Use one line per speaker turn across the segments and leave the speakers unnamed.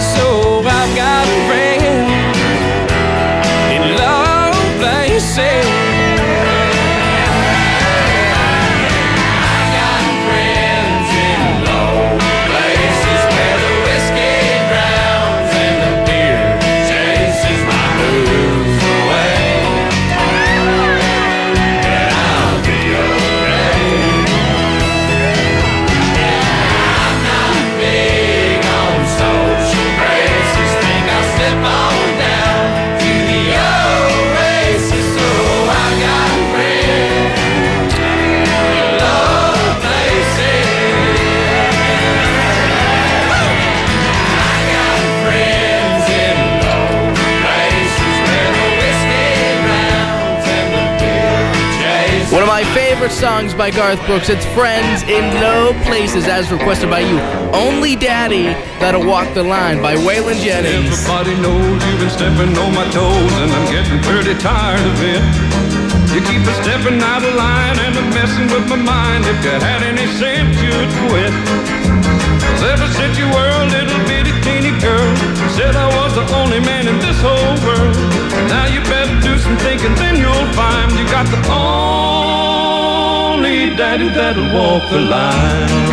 places, so I've got friends in low places.
One of my favorite songs by Garth Brooks, it's Friends in Low Places, as requested by you. Only Daddy That'll Walk the Line by Waylon Jennings.
Everybody knows you've been stepping on my toes, and I'm getting pretty tired of it. You keep a stepping out of line and I'm messing with my mind. If you had any sense, you'd quit. 'Cause ever since you were a little bitty teeny girl, you said I was the only man in this whole world. Now you better do some thinking, then you'll find you got the only daddy that'll walk the line.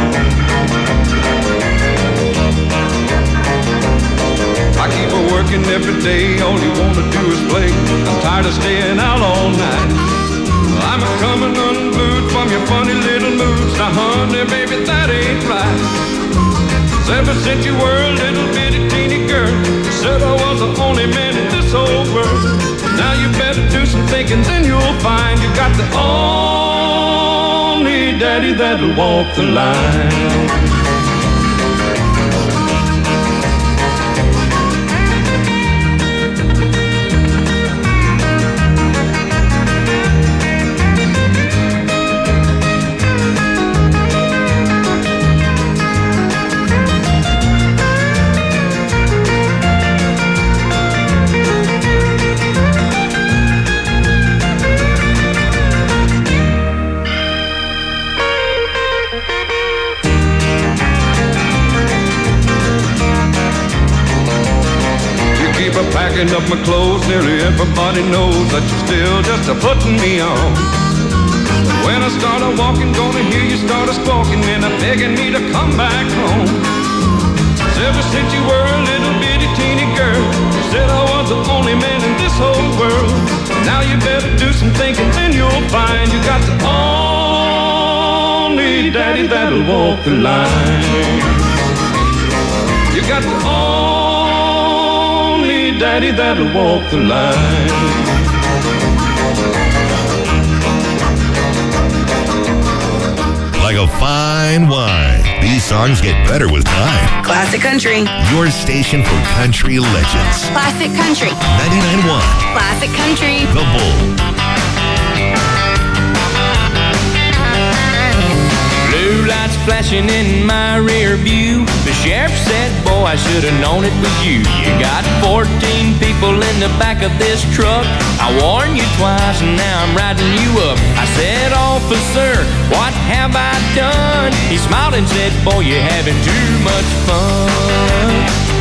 I keep her working every day, all you wanna do is play. I'm tired of staying out all night. I'm a coming unglued from your funny little moods. Now honey, baby, that ain't right. 'Cause ever since you were a little bitty teeny girl, you said I was the only man in this whole world. Now you better do some thinking, then you'll find you got the only daddy that'll walk the line. Packing up my clothes, nearly everybody knows that you're still just a-putting me on. But when I start a-walking, gonna hear you start a-squawking and begging me to come back home. 'Cause ever since you were a little bitty teeny girl, you said I was the only man in this whole world. Now you better do some thinking, then you'll find you got the only daddy that'll walk the line. You got the daddy that'll walk the line.
Like a fine wine, these songs get better with time.
Classic Country.
Your station for country legends.
Classic Country.
99.1.
Classic Country.
The Bull.
Blue lights flashing in my rear view. The sheriff said, boy, I should have known it was you. You got 14 people in the back of this truck. I warned you twice and now I'm riding you up. I said, officer, what have I done? He smiled and said, boy, you're having too much fun.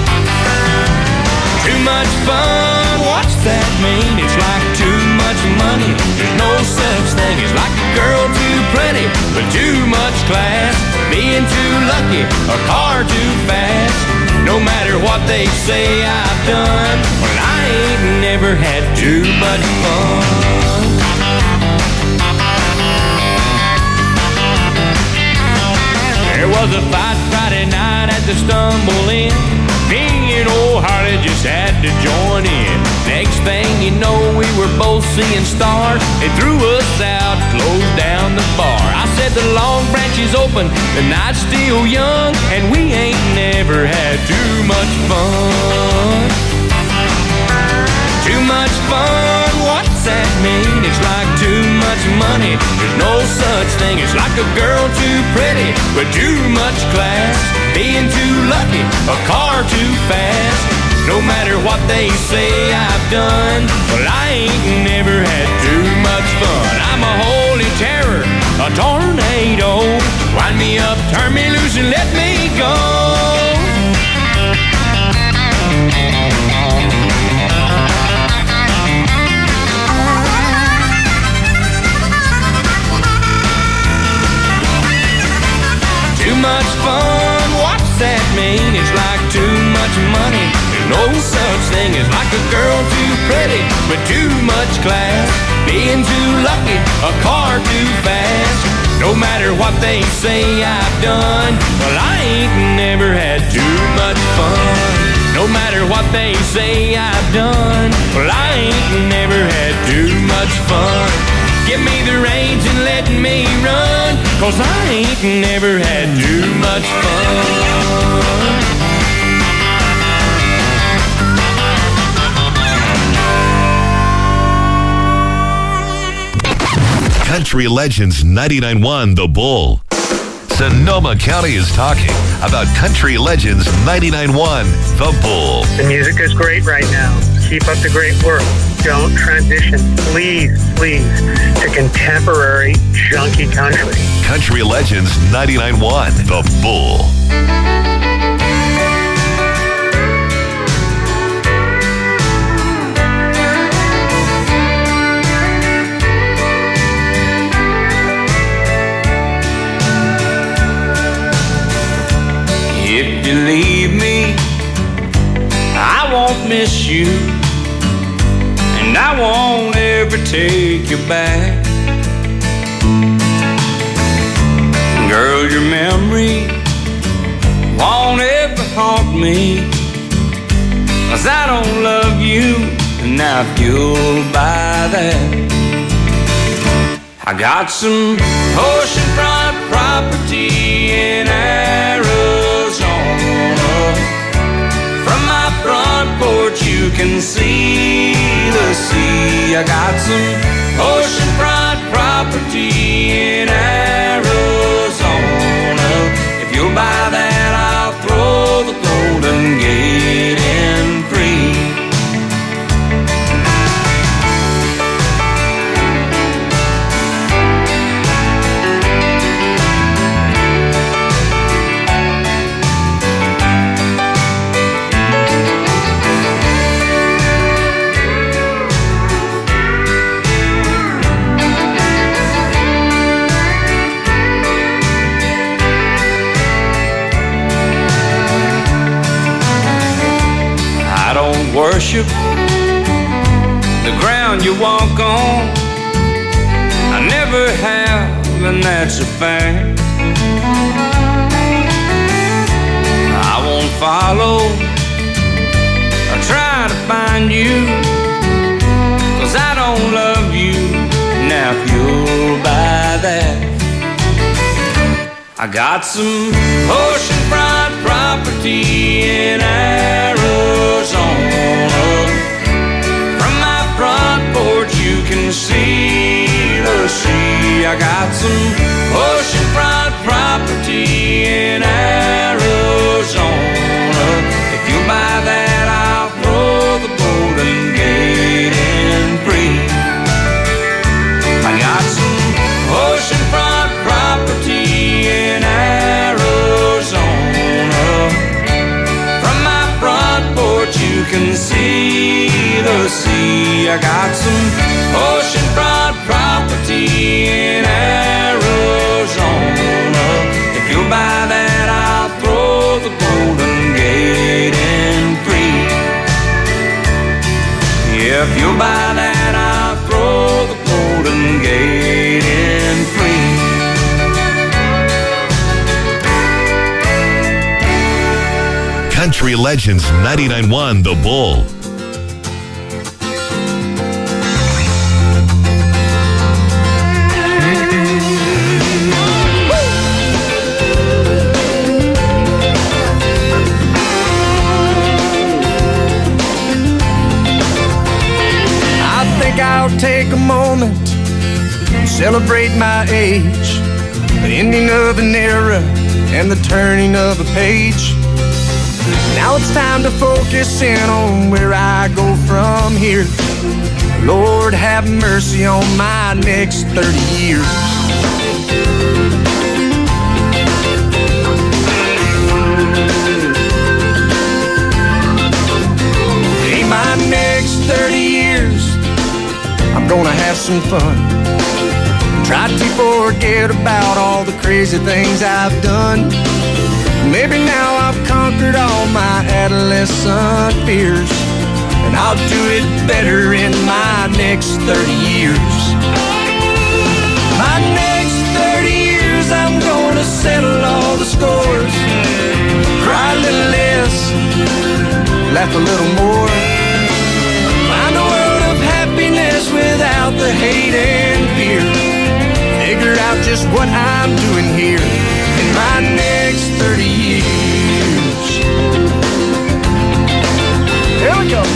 Too much fun, what's that mean? It's like too much money. There's no such thing as like a girl too pretty, but too much class. Being too lucky, a car too fast. No matter what they say I've done, well, I ain't never had too much fun. There was a fight Friday night at the Stumble Inn. Me and old Harley just had to join in. Next thing you know, we were both seeing stars. They threw us out, closed down the bar. I said the Long Branch is open, the night's still young, and we ain't never had too much fun. Too much fun, what's that mean? It's like too much money. There's no such thing as like a girl too pretty, but too much class. Being too lucky, a car too fast. No matter what they say I've done, well, I ain't never had too much fun. I'm a holy terror, a tornado. Wind me up, turn me loose, and let me go. No such thing as like a girl too pretty with too much class, being too lucky, a car too fast. No matter what they say I've done, well, I ain't never had too much fun. No matter what they say I've done, well, I ain't never had too much fun. Give me the reins and let me run, 'cause I ain't never had too much fun.
Country Legends 99.1 The Bull. Sonoma County is talking about Country Legends 99.1 The Bull.
The music is great right now. Keep up the great work. Don't transition, please, to contemporary junky country.
Country Legends 99.1 The Bull.
If you leave me, I won't miss you, and I won't ever take you back. Girl, your memory won't ever haunt me, 'cause I don't love you, and I feel by that. I got some oceanfront property in Arizona. From my front porch you can see the sea. I got some oceanfront property in Arizona. If you'll buy that, I'll throw the Golden Gate in free. Worship the ground you walk on. I never have, and that's a fact. I won't follow or try to find you, 'cause I don't love you. Now if you'll buy that, I got some oceanfront property in Arizona. From my front porch you can see the sea. I got some oceanfront property in Arizona. If you buy that, I'll throw the Golden Gate in free. I got some oceanfront property in Arizona. From my front porch you can see the sea. I got some oceanfront property in Arizona. If you'll buy that, I'll throw the Golden Gate in free. If you'll buy that, I'll throw the Golden Gate in free.
Country Legends 99.1 The Bull.
I'll take a moment and celebrate my age, the ending of an era and the turning of a page. Now it's time to focus in on where I go from here. Lord, have mercy on my next 30 years. In my next 30 years, I'm gonna have some fun. Try to forget about all the crazy things I've done. Maybe now I've conquered all my adolescent fears, and I'll do it better in my next 30 years. My next 30 years, I'm gonna settle all the scores, cry a little less, laugh a little more, find a world of happiness without the hate and fear, figure out just what I'm doing here in my next 30 years. Here we go.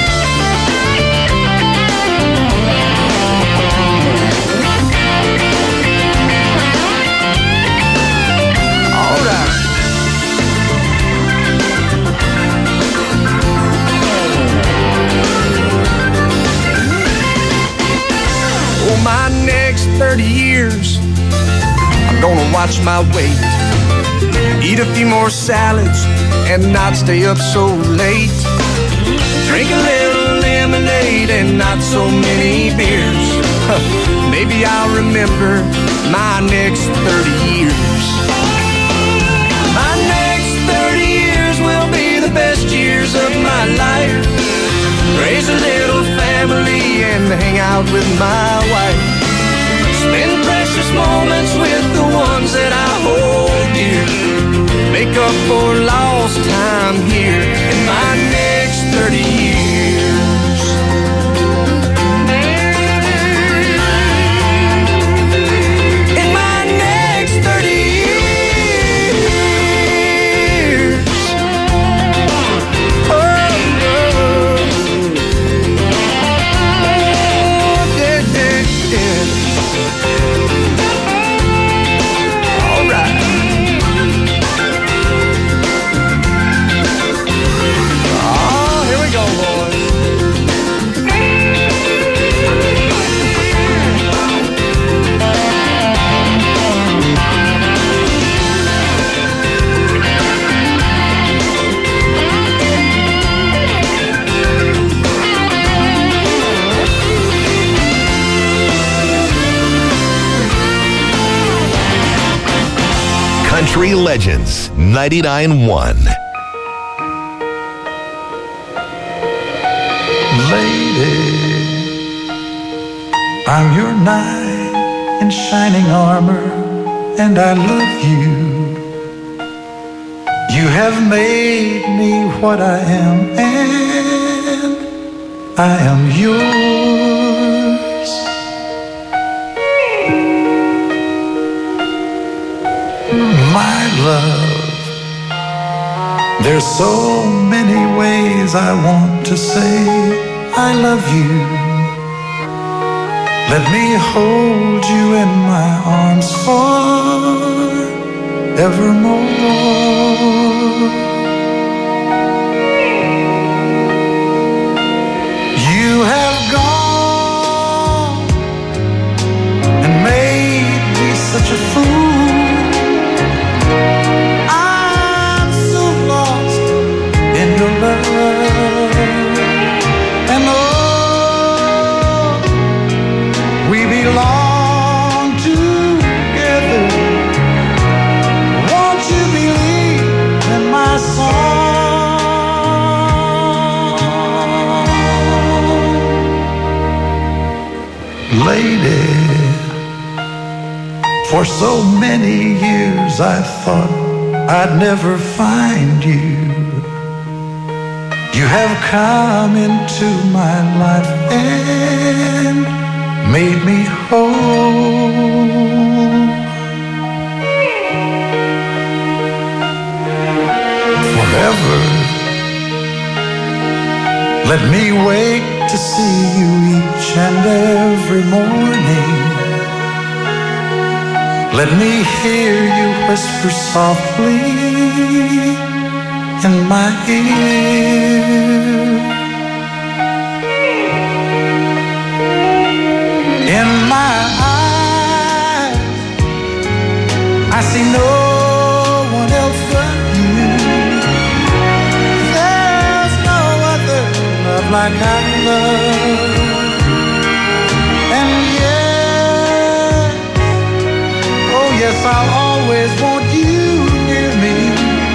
All right. Oh, my next 30 years, I'm gonna watch my weight, eat a few more salads and not stay up so late, drink a little lemonade and not so many beers. Maybe I'll remember my next 30 years. My next 30 years will be the best years of my life, raise a little family and hang out with my wife, spend precious moments with the ones that I hold dear, make up for lost time here in my next 30 years. In my next 30 years. Oh, yeah, yeah, yeah. All right. Oh, here we go, boys.
Country Legends 99.1.
Lady, I'm your knight in shining armor, and I love you. You have made me what I am, and I am yours. My love, there's so many ways I want to say I love you. Let me hold you in my arms forevermore. You have gone and made me such a fool. I'm so lost in your love. And oh, we belong together. Won't you believe in my song? Lady, for so many years I thought I'd never find you. You have come into my life and made me whole. Forever, let me wake to see you each and every morning. Let me hear you whisper softly in my ear. In my eyes, I see no one else but you. There's no other love like I love. And yes, I'll always want you near me.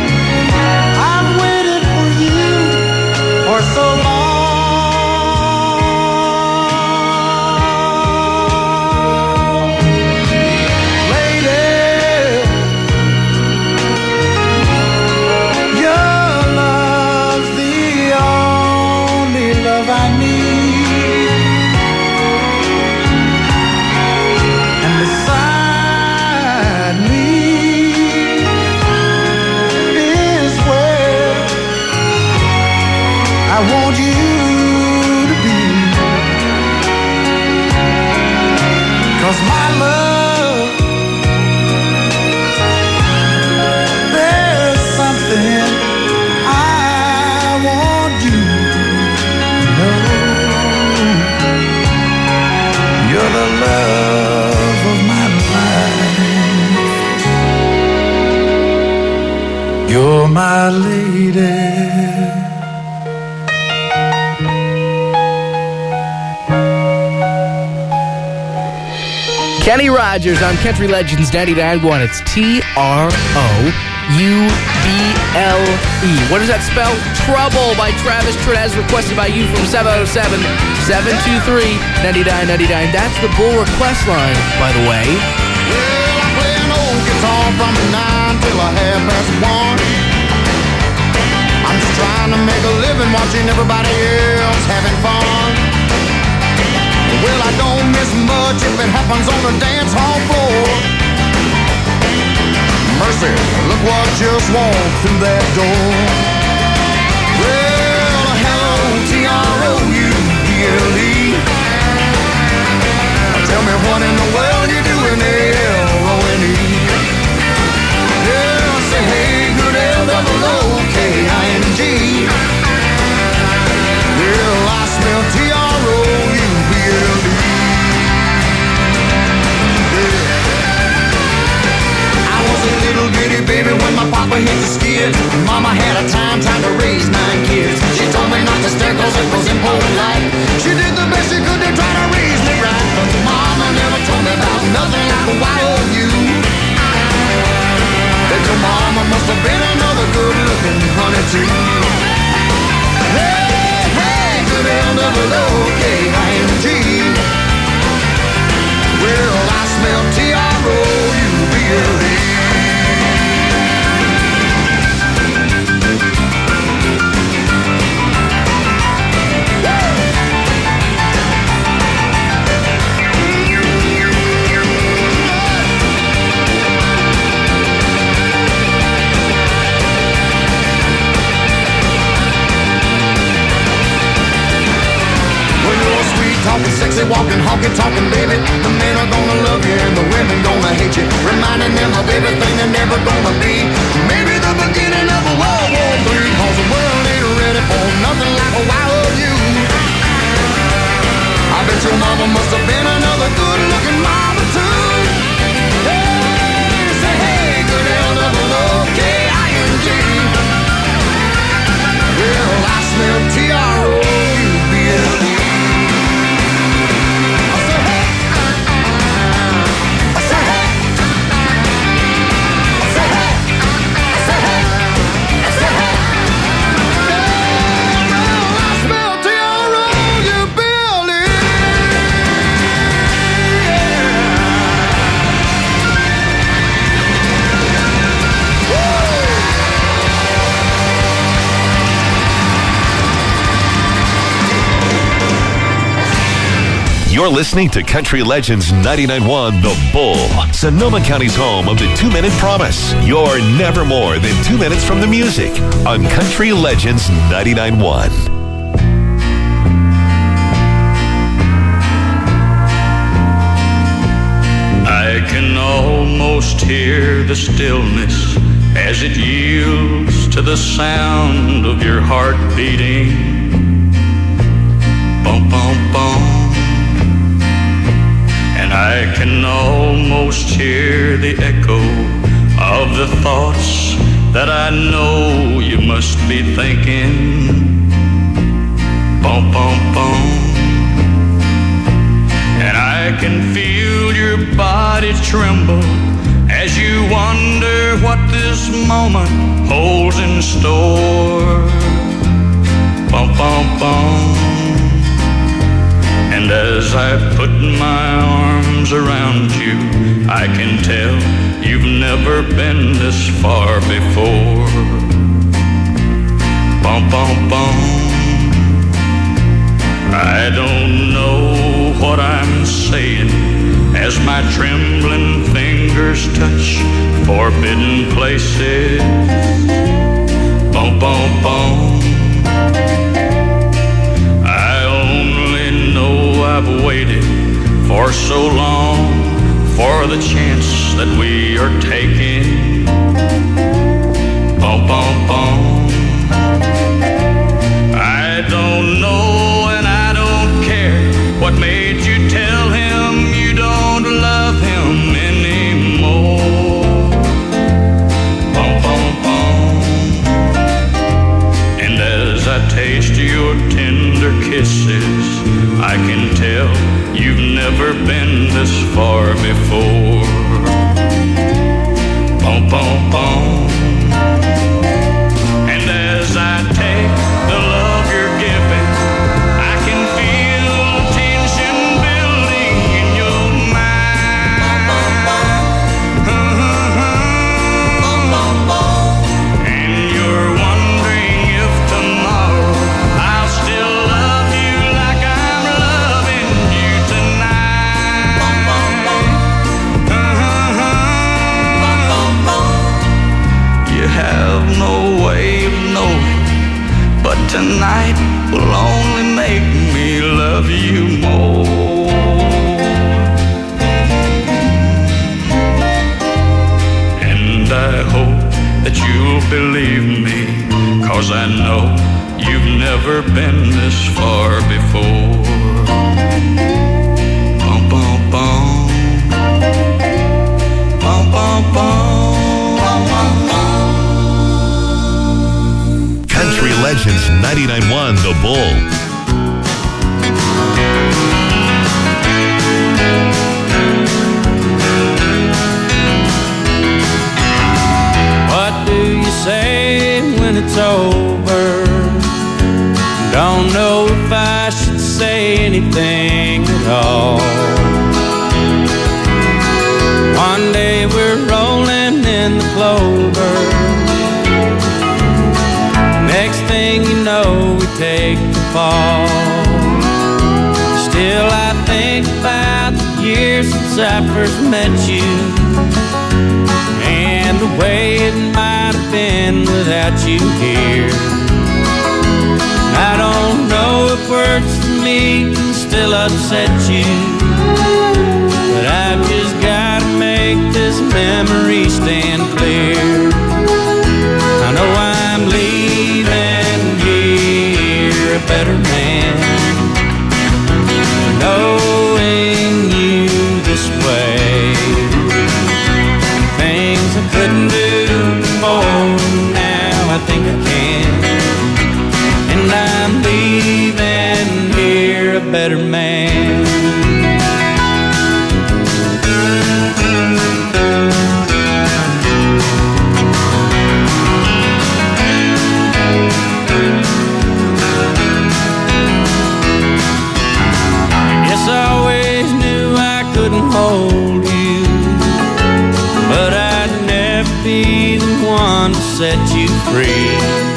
I want you to be. 'Cause my love, there's something I want you to know. You're the love of my life. You're my lady.
Kenny Rogers on Country Legends 99.1. It's T-R-O-U-B-L-E. What does that spell? Trouble by Travis Tritt, as requested by you from 707-723-9999. That's the Bull request line, by the way.
Well, I play an old guitar from 9 till 1:30. I'm just trying to make a living watching everybody else having fun. Well, I don't miss much if it happens on the dance hall floor. Mercy, look what just walked through that door. Well, hello, T-R-O-U-B-L-E. Tell me what in the world you doing there, L-O-N-E. Yeah, say hey, good L-O-O-K-I-N-G. Well, I smell T-R-O-U-B-L-E. Little bitty baby when my papa hit the skid. Mama had a time trying to raise 9 kids. She told me not to stare cause it was impolite. She did the best she could to try to raise me right. But mama never told me about nothing like a wild you. That your mama must have been another good looking honey too. Hey, hey, good L-O-O-K-I-N-G. Well, I smell T-R-O-U-B-L-E. Talking sexy, walking, honky, talking, baby. The men are gonna love you and the women gonna hate you. Reminding them of everything they're never gonna be. Maybe the beginning of a World War III. Cause the world ain't ready for nothing like a wild you. I bet your mama must have been another good looking mama too. Hey, say hey, good L-O-O-K-I-N-G. Well, I smell T-R-O-U-B-L-E.
You're listening to Country Legends 99.1 The Bull, Sonoma County's home of the 2-Minute Promise. You're never more than 2 minutes from the music on Country Legends 99.1.
I can almost hear the stillness as it yields to the sound of your heart beating. Bum, bum, bum. I can almost hear the echo of the thoughts that I know you must be thinking. Bum, bum, bum. And I can feel your body tremble as you wonder what this moment holds in store. Bum, bum, bum. And as I put my arms around you, I can tell you've never been this far before. Bum, bum, bum. I don't know what I'm saying as my trembling fingers touch forbidden places. Bum, bum, bum.
for so long for the chance that we are taking. Bum, bum, bum. I don't know and I don't care what made you tell him you don't love him anymore. Bum, bum, bum. And as I taste your tender kisses, I can tell you've never been this far before. Bum, bum, bum. And as I take the love you're giving, I can feel tension building in your mind. And you're wondering if tomorrow I'll still love you like I'm loving you tonight. You have no way of knowing, but tonight will only make me love you more. And I hope that you'll believe me, 'cause I know you've never been this far before. Bum, bum, bum. Bum, bum, bum.
Country Legends 99.1 The Bull.
What do you say when it's over? Don't know if I should say anything at all. One day we're rolling in the clover. Next thing you know, we take the fall. Still I think about the years since I first met you, and the way it might have been without you here. I don't know if words for me can still upset you, but I've just gotta make this memory stand clear. I know I'm leaving here a better man, knowing you this way. Things I couldn't do before, now I think I can. And I'm leaving here a better man. Yes, I always knew I couldn't hold you, but I'd never be the one to set you free.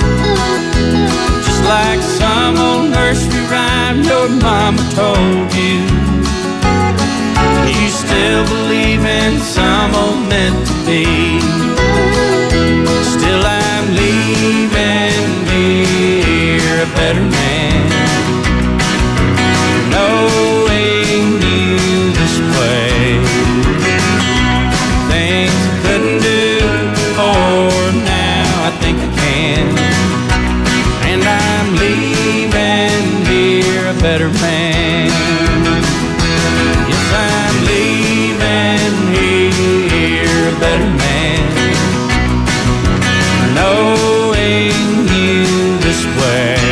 Just like some old nursery rhyme your mama told you, you still believe in some old meant to be. Still I'm leaving here a better man, knowing you this way. Things I couldn't do before, now I think I can. And I'm leaving here a better man. Yes, I'm leaving here a better man, knowing you this way.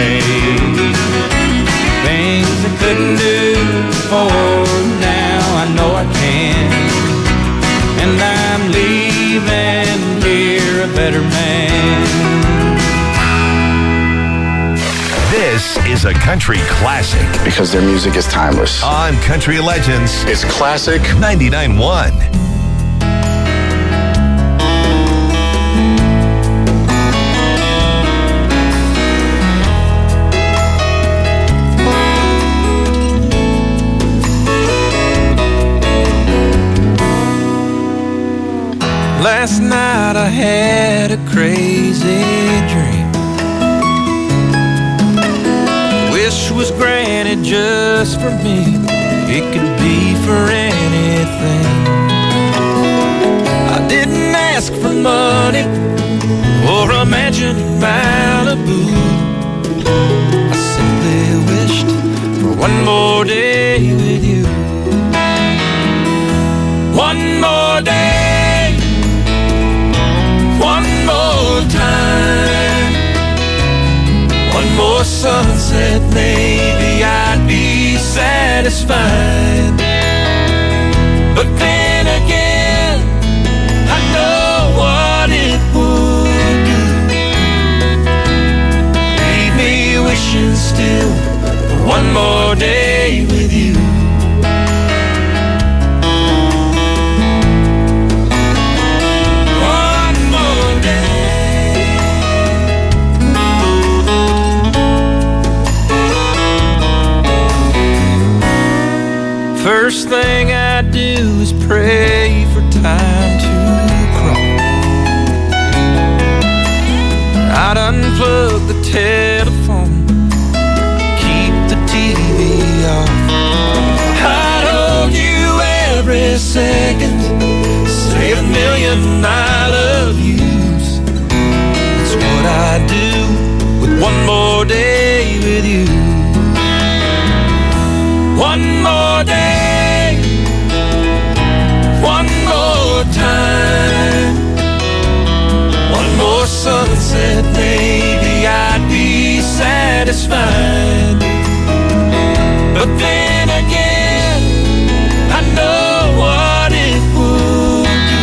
Things I couldn't do before, now I know I can. And I'm leaving here a better man.
This is a country classic
because their music is timeless.
On Country Legends.
It's classic
99.1.
Last night I had a crazy dream. Wish was granted just for me.
it could be for anything. I didn't ask for money or a mansion in Malibu. I simply wished for one more day with you. One more day, one more time, one more sunset, maybe I'd be satisfied. But then again, I know what it would do. Leave me wishing still for one more day with you. First thing I do is pray for time to crawl. I'd unplug the telephone, keep the TV off. I'd hold you every second, say a million I love yous. That's what I do with one more day with you. One more day, one more time, one more sunset, maybe I'd be satisfied. But then again, I know what it would do.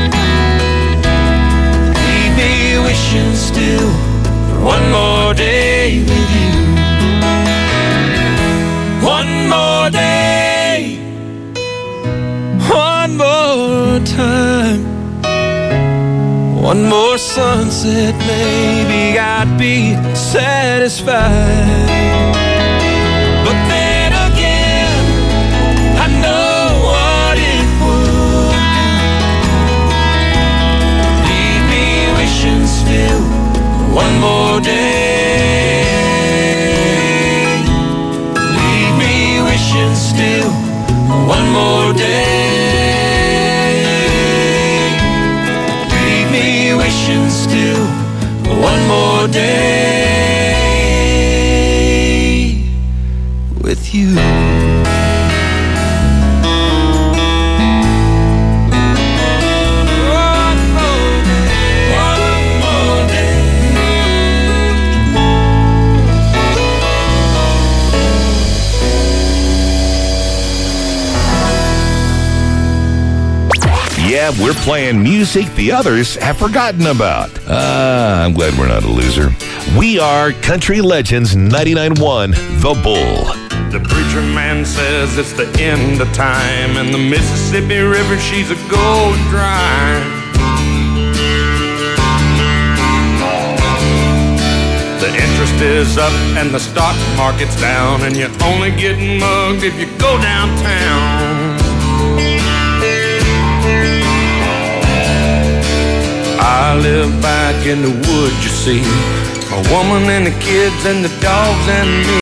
Leave me wishing still for one more day with you. One more day, one more time, one more sunset, maybe I'd be satisfied. But then again, I know what it would do. Leave me wishing still for one more day. Still one more day. Leave me wishing still one more day with you.
Yeah, we're playing music the others have forgotten about. I'm glad we're not a loser. We are Country Legends 99.1 The Bull.
The preacher man says it's the end of time, and the Mississippi River, she's a going dry. The interest is up and the stock market's down, and you're only getting mugged if you go downtown. I live back in the woods, you see, my woman and the kids and the dogs and me.